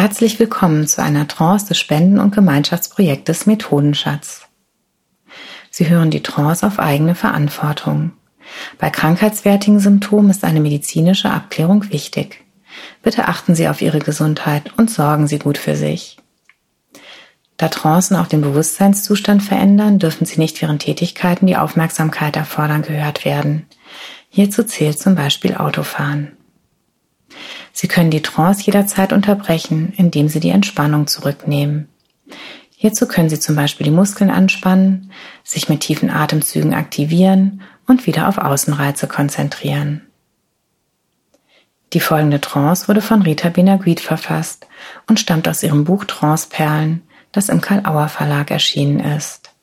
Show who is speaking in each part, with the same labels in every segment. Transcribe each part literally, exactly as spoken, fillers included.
Speaker 1: Herzlich willkommen zu einer Trance des Spenden- und Gemeinschaftsprojektes Methodenschatz. Sie hören die Trance auf eigene Verantwortung. Bei krankheitswertigen Symptomen ist eine medizinische Abklärung wichtig. Bitte achten Sie auf Ihre Gesundheit und sorgen Sie gut für sich. Da Trancen auch den Bewusstseinszustand verändern, dürfen Sie nicht während Tätigkeiten, die Aufmerksamkeit erfordern, gehört werden. Hierzu zählt zum Beispiel Autofahren. Sie können die Trance jederzeit unterbrechen, indem Sie die Entspannung zurücknehmen. Hierzu können Sie zum Beispiel die Muskeln anspannen, sich mit tiefen Atemzügen aktivieren und wieder auf Außenreize konzentrieren. Die folgende Trance wurde von Rita Benaguid verfasst und stammt aus ihrem Buch Tranceperlen, das im Karl-Auer Verlag erschienen ist.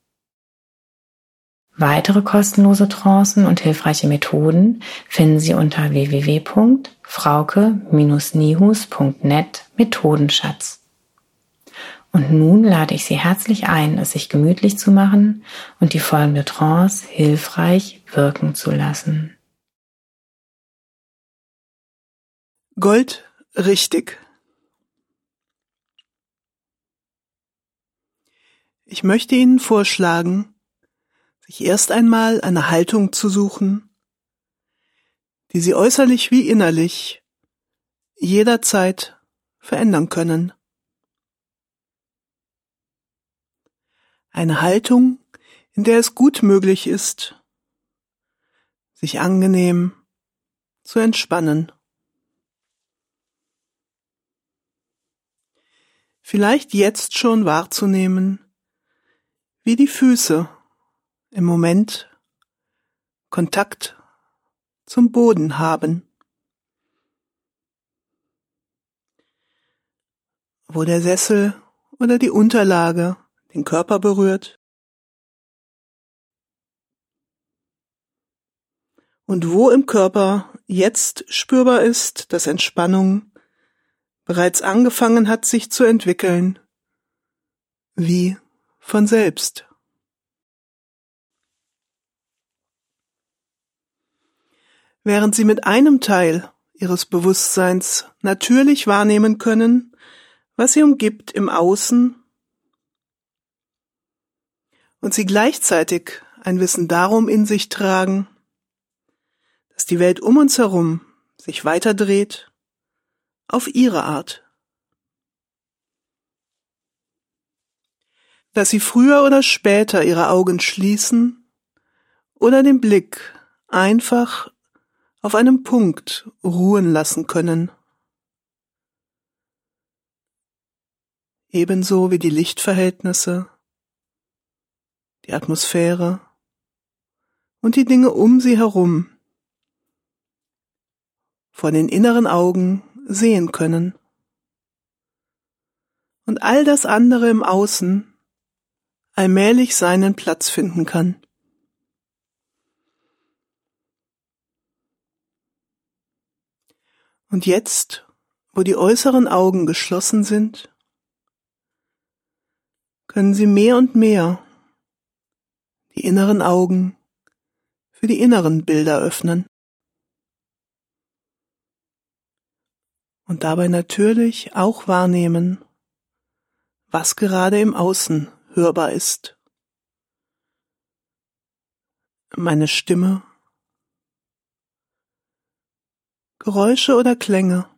Speaker 1: Weitere kostenlose Trancen und hilfreiche Methoden finden Sie unter w w w punkt frauke Bindestrich nihus punkt net Methodenschatz. Und nun lade ich Sie herzlich ein, es sich gemütlich zu machen und die folgende Trance hilfreich wirken zu lassen.
Speaker 2: Gold richtig. Ich möchte Ihnen vorschlagen, sich erst einmal eine Haltung zu suchen, die Sie äußerlich wie innerlich jederzeit verändern können. Eine Haltung, in der es gut möglich ist, sich angenehm zu entspannen. Vielleicht jetzt schon wahrzunehmen, wie die Füße im Moment Kontakt zum Boden haben, wo der Sessel oder die Unterlage den Körper berührt und wo im Körper jetzt spürbar ist, dass Entspannung bereits angefangen hat, sich zu entwickeln, wie von selbst. Während Sie mit einem Teil Ihres Bewusstseins natürlich wahrnehmen können, was Sie umgibt im Außen, und Sie gleichzeitig ein Wissen darum in sich tragen, dass die Welt um uns herum sich weiterdreht, auf Ihre Art. Dass Sie früher oder später Ihre Augen schließen oder den Blick einfach auf einem Punkt ruhen lassen können. Ebenso wie die Lichtverhältnisse, die Atmosphäre und die Dinge um Sie herum vor den inneren Augen sehen können. Und all das andere im Außen allmählich seinen Platz finden kann. Und jetzt, wo die äußeren Augen geschlossen sind, können Sie mehr und mehr die inneren Augen für die inneren Bilder öffnen. Und dabei natürlich auch wahrnehmen, was gerade im Außen hörbar ist. Meine Stimme, Geräusche oder Klänge,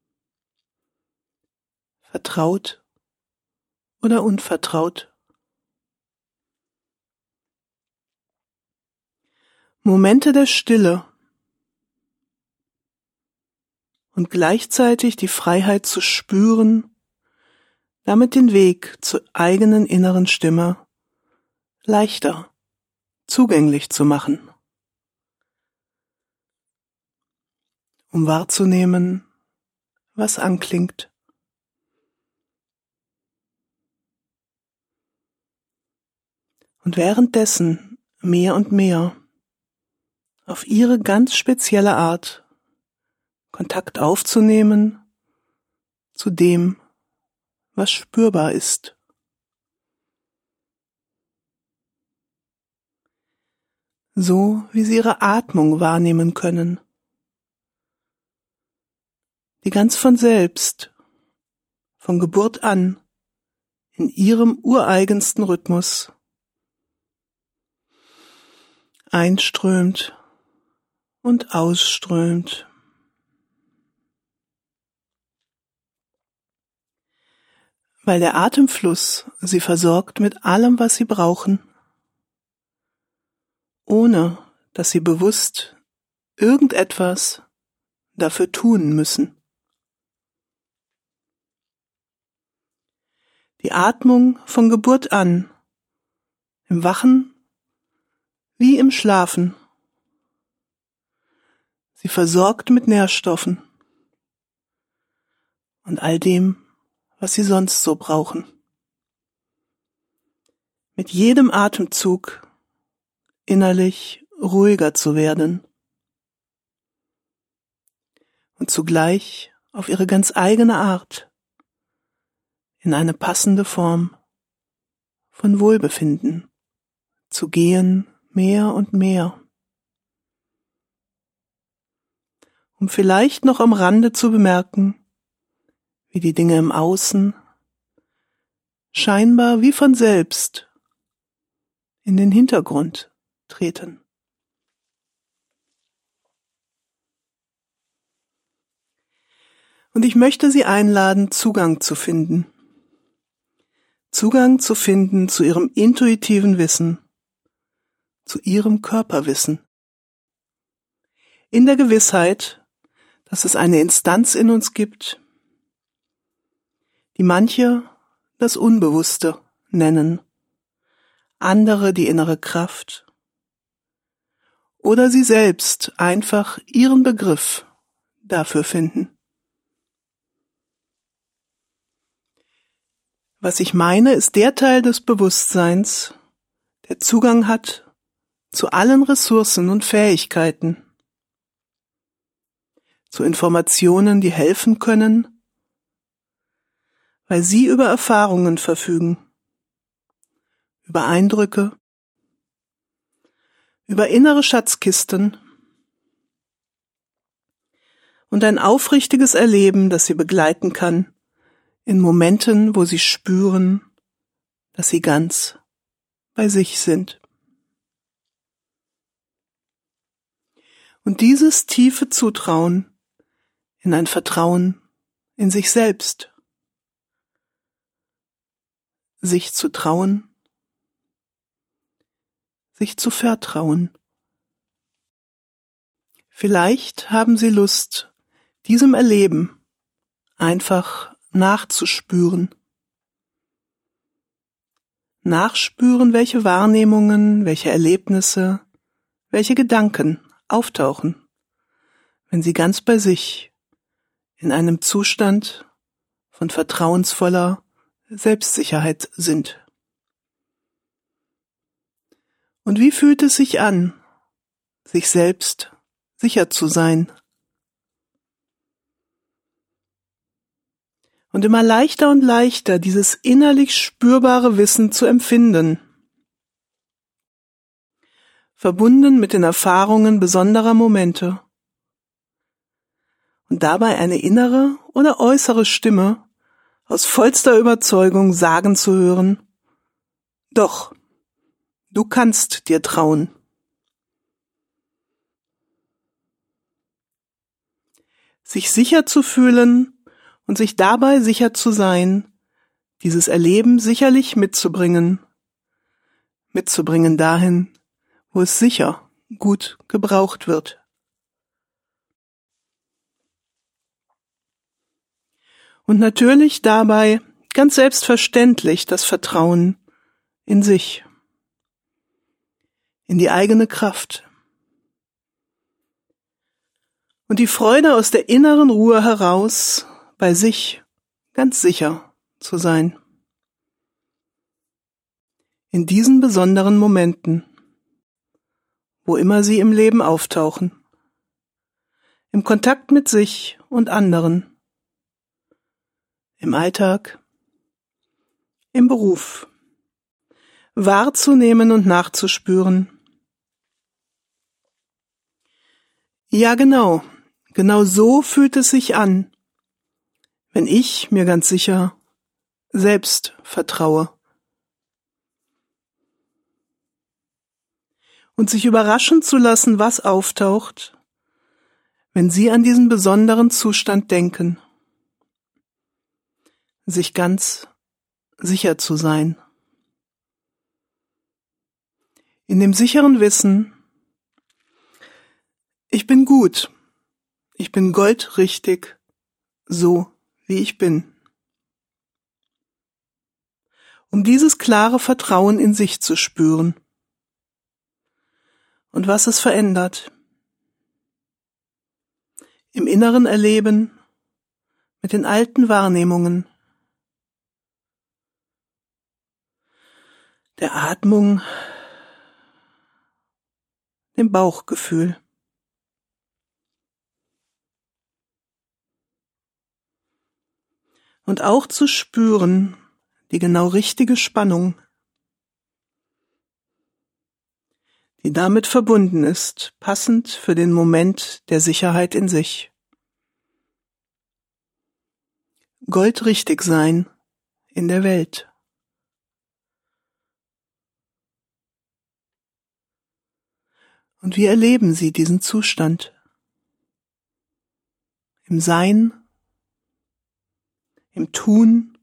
Speaker 2: vertraut oder unvertraut. Momente der Stille und gleichzeitig die Freiheit zu spüren, damit den Weg zur eigenen inneren Stimme leichter, zugänglich zu machen. Um wahrzunehmen, was anklingt. Und währenddessen mehr und mehr auf Ihre ganz spezielle Art Kontakt aufzunehmen zu dem, was spürbar ist. So wie Sie Ihre Atmung wahrnehmen können, die ganz von selbst von Geburt an in ihrem ureigensten Rhythmus einströmt und ausströmt. Weil der Atemfluss sie versorgt mit allem, was sie brauchen, ohne dass sie bewusst irgendetwas dafür tun müssen. Die Atmung von Geburt an, im Wachen wie im Schlafen. Sie versorgt mit Nährstoffen und all dem, was sie sonst so brauchen. Mit jedem Atemzug innerlich ruhiger zu werden und zugleich auf ihre ganz eigene Art in eine passende Form von Wohlbefinden zu gehen, mehr und mehr. Um vielleicht noch am Rande zu bemerken, wie die Dinge im Außen scheinbar wie von selbst in den Hintergrund treten. Und ich möchte Sie einladen, Zugang zu finden. Zugang zu finden zu Ihrem intuitiven Wissen, zu Ihrem Körperwissen. In der Gewissheit, dass es eine Instanz in uns gibt, die manche das Unbewusste nennen, andere die innere Kraft oder sie selbst einfach ihren Begriff dafür finden. Was ich meine, ist der Teil des Bewusstseins, der Zugang hat zu allen Ressourcen und Fähigkeiten, zu Informationen, die helfen können, weil sie über Erfahrungen verfügen, über Eindrücke, über innere Schatzkisten und ein aufrichtiges Erleben, das sie begleiten kann, in Momenten, wo sie spüren, dass sie ganz bei sich sind. Und dieses tiefe Zutrauen in ein Vertrauen in sich selbst, sich zu trauen, sich zu vertrauen. Vielleicht haben Sie Lust, diesem Erleben einfach nachzuspüren. Nachspüren, welche Wahrnehmungen, welche Erlebnisse, welche Gedanken auftauchen, wenn Sie ganz bei sich in einem Zustand von vertrauensvoller Selbstsicherheit sind. Und wie fühlt es sich an, sich selbst sicher zu sein? Und immer leichter und leichter dieses innerlich spürbare Wissen zu empfinden, verbunden mit den Erfahrungen besonderer Momente und dabei eine innere oder äußere Stimme aus vollster Überzeugung sagen zu hören: Doch, du kannst dir trauen. Sich sicher zu fühlen und sich dabei sicher zu sein, dieses Erleben sicherlich mitzubringen, mitzubringen dahin, wo es sicher gut gebraucht wird. Und natürlich dabei ganz selbstverständlich das Vertrauen in sich, in die eigene Kraft und die Freude aus der inneren Ruhe heraus, bei sich ganz sicher zu sein. In diesen besonderen Momenten, wo immer sie im Leben auftauchen, im Kontakt mit sich und anderen, im Alltag, im Beruf, wahrzunehmen und nachzuspüren. Ja, genau, genau so fühlt es sich an, wenn ich mir ganz sicher selbst vertraue. Und sich überraschen zu lassen, was auftaucht, wenn Sie an diesen besonderen Zustand denken. Sich ganz sicher zu sein. In dem sicheren Wissen, ich bin gut, ich bin goldrichtig, so wie ich bin. Um dieses klare Vertrauen in sich zu spüren. Und was es verändert. Im inneren Erleben, mit den alten Wahrnehmungen, der Atmung, dem Bauchgefühl. Und auch zu spüren, die genau richtige Spannung, die damit verbunden ist, passend für den Moment der Sicherheit in sich. Goldrichtig sein in der Welt. Und wie erleben Sie diesen Zustand? Im Sein, im Tun,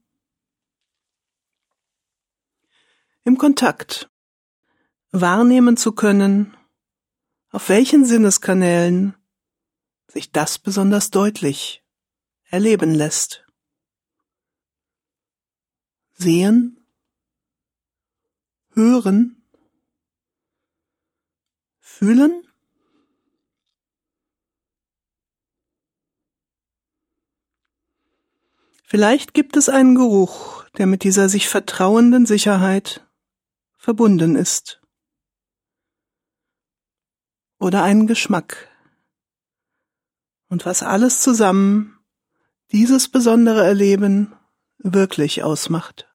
Speaker 2: im Kontakt. Wahrnehmen zu können, auf welchen Sinneskanälen sich das besonders deutlich erleben lässt. Sehen, hören, fühlen, vielleicht gibt es einen Geruch, der mit dieser sich vertrauenden Sicherheit verbunden ist. Oder einen Geschmack. Und was alles zusammen dieses besondere Erleben wirklich ausmacht.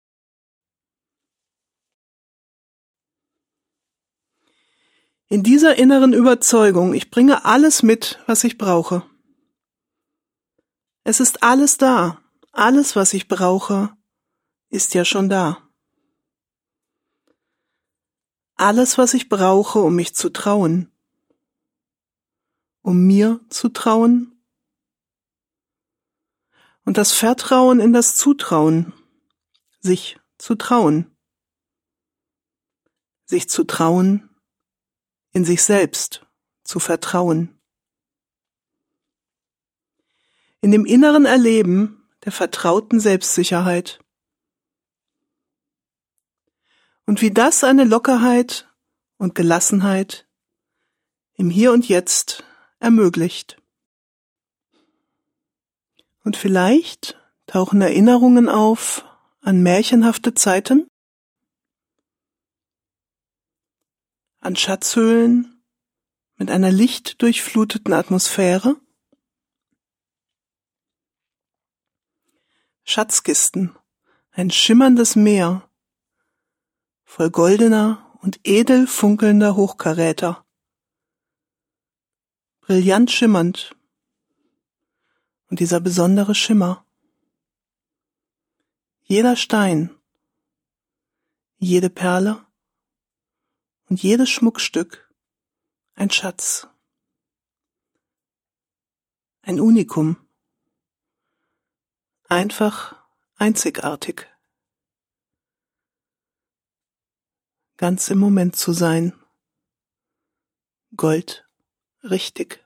Speaker 2: In dieser inneren Überzeugung, ich bringe alles mit, was ich brauche. Es ist alles da. Alles, was ich brauche, ist ja schon da. Alles, was ich brauche, um mich zu trauen. Um mir zu trauen. Und das Vertrauen in das Zutrauen, sich zu trauen. Sich zu trauen, in sich selbst zu vertrauen. In dem inneren Erleben der vertrauten Selbstsicherheit. Und wie das eine Lockerheit und Gelassenheit im Hier und Jetzt ermöglicht. Und vielleicht tauchen Erinnerungen auf an märchenhafte Zeiten, an Schatzhöhlen mit einer lichtdurchfluteten Atmosphäre, Schatzkisten, ein schimmerndes Meer, voll goldener und edel funkelnder Hochkaräter, brillant schimmernd, und dieser besondere Schimmer. Jeder Stein, jede Perle und jedes Schmuckstück ein Schatz, ein Unikum, einfach einzigartig, ganz im Moment zu sein, Gold richtig.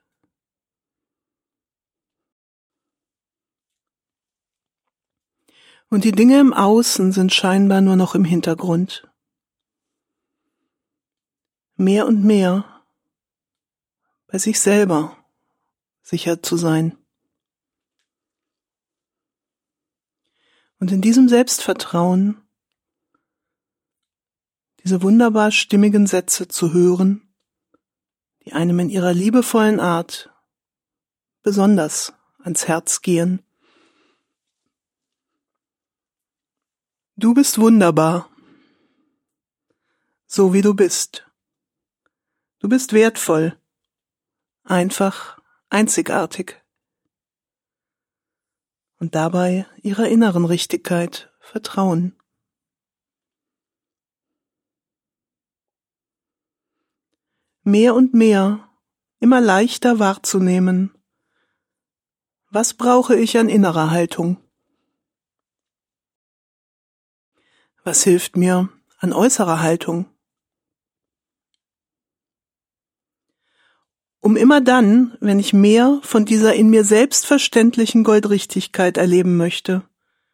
Speaker 2: Und die Dinge im Außen sind scheinbar nur noch im Hintergrund. Mehr und mehr bei sich selber sicher zu sein. Und in diesem Selbstvertrauen diese wunderbar stimmigen Sätze zu hören, die einem in ihrer liebevollen Art besonders ans Herz gehen. Du bist wunderbar, so wie du bist. Du bist wertvoll, einfach einzigartig. und dabei ihrer inneren Richtigkeit vertrauen. Mehr und mehr, immer leichter wahrzunehmen, was brauche ich an innerer Haltung? Was hilft mir an äußerer Haltung? Um immer dann, wenn ich mehr von dieser in mir selbstverständlichen Goldrichtigkeit erleben möchte,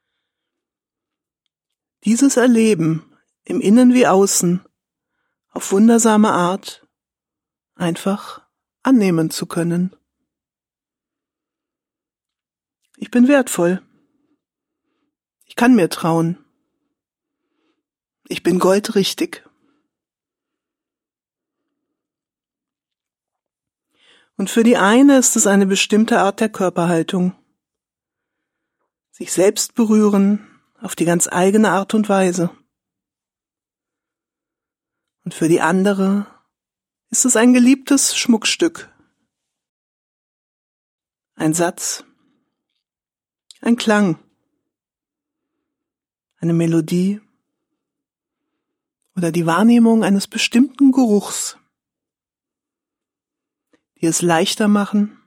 Speaker 2: dieses Erleben im Innen wie außen auf wundersame Art einfach annehmen zu können. Ich bin wertvoll. Ich kann mir trauen. Ich bin goldrichtig. Und für die eine ist es eine bestimmte Art der Körperhaltung. Sich selbst berühren auf die ganz eigene Art und Weise. Und für die andere ist es ein geliebtes Schmuckstück. Ein Satz, ein Klang, eine Melodie oder die Wahrnehmung eines bestimmten Geruchs, die es leichter machen,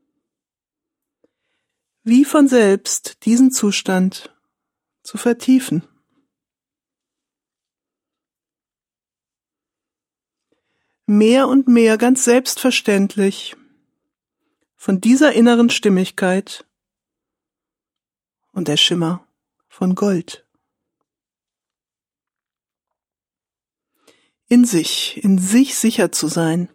Speaker 2: wie von selbst diesen Zustand zu vertiefen. Mehr und mehr ganz selbstverständlich von dieser inneren Stimmigkeit und der Schimmer von Gold. In sich, in sich sicher zu sein.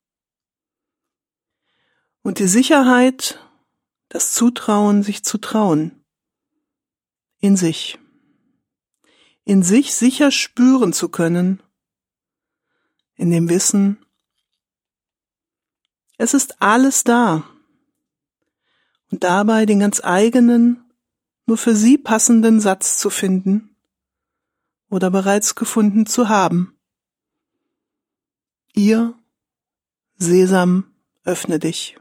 Speaker 2: Und die Sicherheit, das Zutrauen, sich zu trauen. In sich. In sich sicher spüren zu können. In dem Wissen, es ist alles da. Und dabei den ganz eigenen, nur für sie passenden Satz zu finden oder bereits gefunden zu haben. Ihr, Sesam, öffne dich.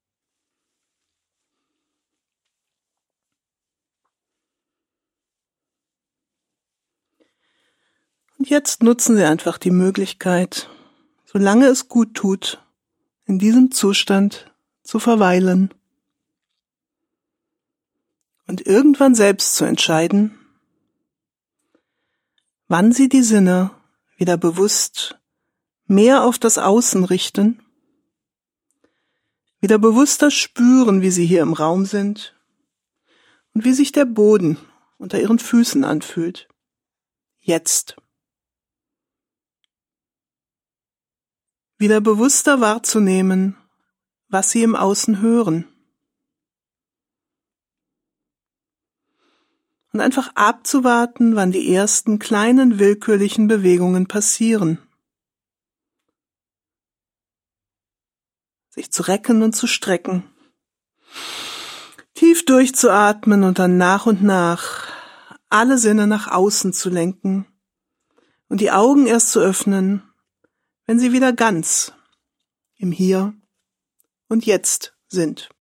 Speaker 2: Und jetzt nutzen Sie einfach die Möglichkeit, solange es gut tut, in diesem Zustand zu verweilen und irgendwann selbst zu entscheiden, wann Sie die Sinne wieder bewusst mehr auf das Außen richten, wieder bewusster spüren, wie Sie hier im Raum sind und wie sich der Boden unter Ihren Füßen anfühlt. Jetzt. Wieder bewusster wahrzunehmen, was Sie im Außen hören. Und einfach abzuwarten, wann die ersten kleinen willkürlichen Bewegungen passieren. Sich zu recken und zu strecken. Tief durchzuatmen und dann nach und nach alle Sinne nach außen zu lenken und die Augen erst zu öffnen, wenn sie wieder ganz im Hier und Jetzt sind.